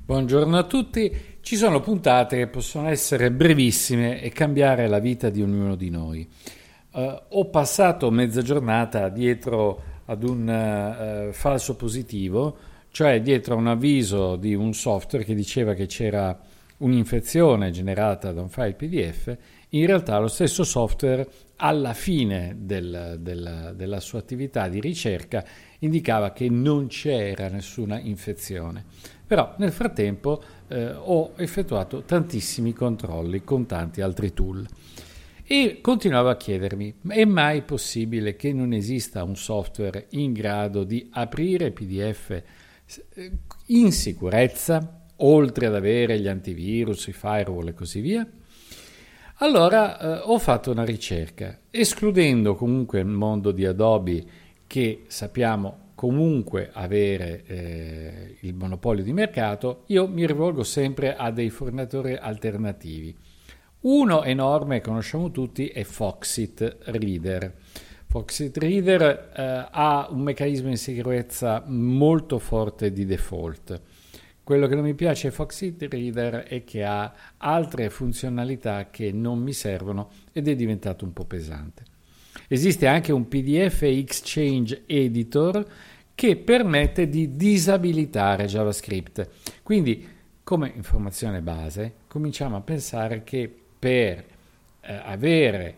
Buongiorno a tutti. Ci sono puntate che possono essere brevissime e cambiare la vita di ognuno di noi. Ho passato mezza giornata dietro ad un falso positivo, cioè dietro a un avviso di un software che diceva che c'era un'infezione generata da un file PDF. In realtà lo stesso software alla fine della sua attività di ricerca indicava che non c'era nessuna infezione. Però nel frattempo ho effettuato tantissimi controlli con tanti altri tool e continuavo a chiedermi: è mai possibile che non esista un software in grado di aprire PDF in sicurezza, oltre ad avere gli antivirus, i firewall e così via? Allora ho fatto una ricerca, escludendo comunque il mondo di Adobe, che sappiamo comunque avere il monopolio di mercato. Io mi rivolgo sempre a dei fornitori alternativi. Uno enorme, conosciamo tutti, è Foxit Reader. Foxit Reader ha un meccanismo di sicurezza molto forte di default. Quello che non mi piace di Foxit Reader è che ha altre funzionalità che non mi servono ed è diventato un po' pesante. Esiste anche un PDF Exchange Editor che permette di disabilitare JavaScript. Quindi, come informazione base, cominciamo a pensare che per avere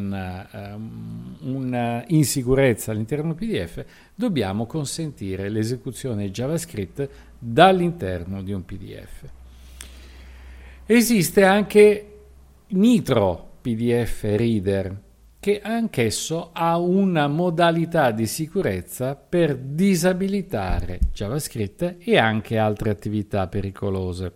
una insicurezza all'interno del PDF dobbiamo consentire l'esecuzione JavaScript dall'interno di un PDF. Esiste anche Nitro PDF Reader, che anch'esso ha una modalità di sicurezza per disabilitare JavaScript e anche altre attività pericolose.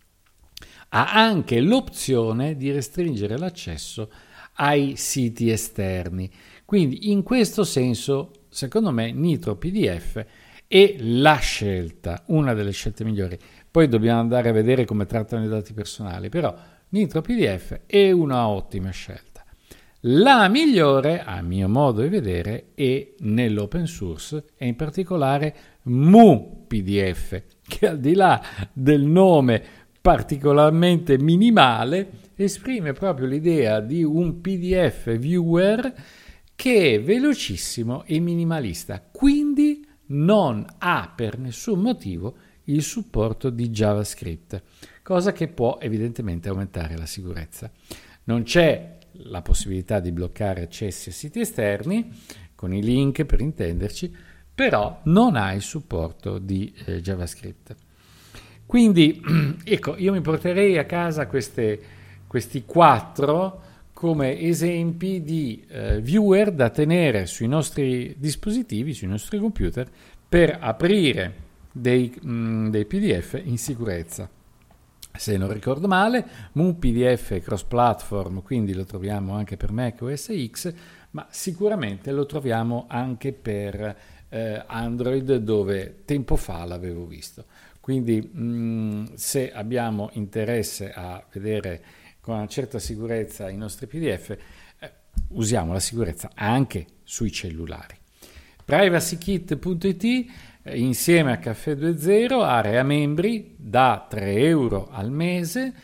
Ha anche l'opzione di restringere l'accesso ai siti esterni. Quindi in questo senso, secondo me, Nitro PDF è la scelta, una delle scelte migliori. Poi dobbiamo andare a vedere come trattano i dati personali, però Nitro PDF è una ottima scelta. La migliore, a mio modo di vedere, è nell'open source e in particolare Mu PDF, che al di là del nome particolarmente minimale esprime proprio l'idea di un PDF viewer che è velocissimo e minimalista, quindi non ha per nessun motivo il supporto di JavaScript, cosa che può evidentemente aumentare la sicurezza. Non c'è la possibilità di bloccare accessi a siti esterni con i link, per intenderci, però non ha il supporto di JavaScript. Quindi ecco, io mi porterei a casa questi 4 come esempi di viewer da tenere sui nostri dispositivi, sui nostri computer, per aprire dei PDF in sicurezza. Se non ricordo male, Mu PDF è cross-platform, quindi lo troviamo anche per Mac OS X, ma sicuramente lo troviamo anche per Android, dove tempo fa l'avevo visto. Quindi se abbiamo interesse a vedere con una certa sicurezza i nostri PDF, usiamo la sicurezza anche sui cellulari. PrivacyKit.it insieme a Caffè 2.0, area membri, da 3 euro al mese,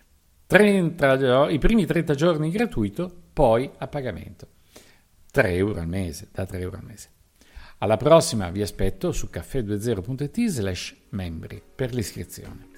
i primi 30 giorni gratuito, poi a pagamento. 3 euro al mese, da 3 euro al mese. Alla prossima, vi aspetto su caffè20.it/membri per l'iscrizione.